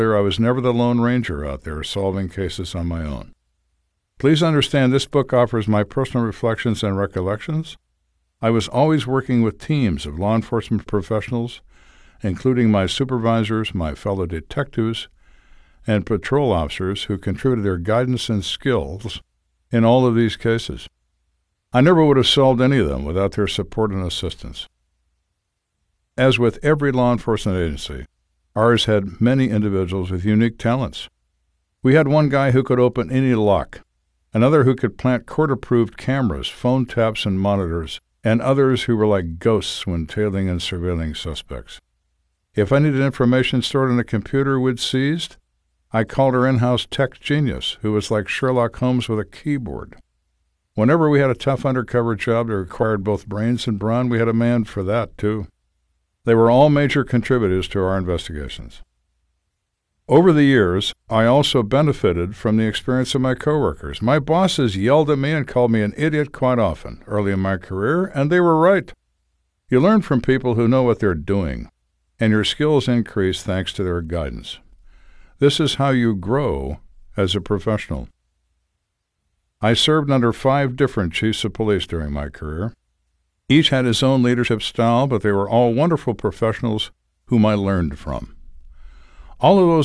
I was never the Lone Ranger out there solving cases on my own. Please understand this book offers my personal reflections and recollections. I was always working with teams of law enforcement professionals, including my supervisors, my fellow detectives, and patrol officers who contributed their guidance and skills in all of these cases. I never would have solved any of them without their support and assistance. As with every law enforcement agency, ours had many individuals with unique talents. We had one guy who could open any lock, another who could plant court-approved cameras, phone taps, and monitors, and others who were like ghosts when tailing and surveilling suspects. If I needed information stored in a computer we'd seized, I called our in-house tech genius, who was like Sherlock Holmes with a keyboard. Whenever we had a tough undercover job that required both brains and brawn, we had a man for that, too. They were all major contributors to our investigations. Over the years, I also benefited from the experience of my coworkers. My bosses yelled at me and called me an idiot quite often early in my career, and they were right. You learn from people who know what they're doing, and your skills increase thanks to their guidance. This is how you grow as a professional. I served under 5 different chiefs of police during my career. Each had his own leadership style, but they were all wonderful professionals whom I learned from. All of those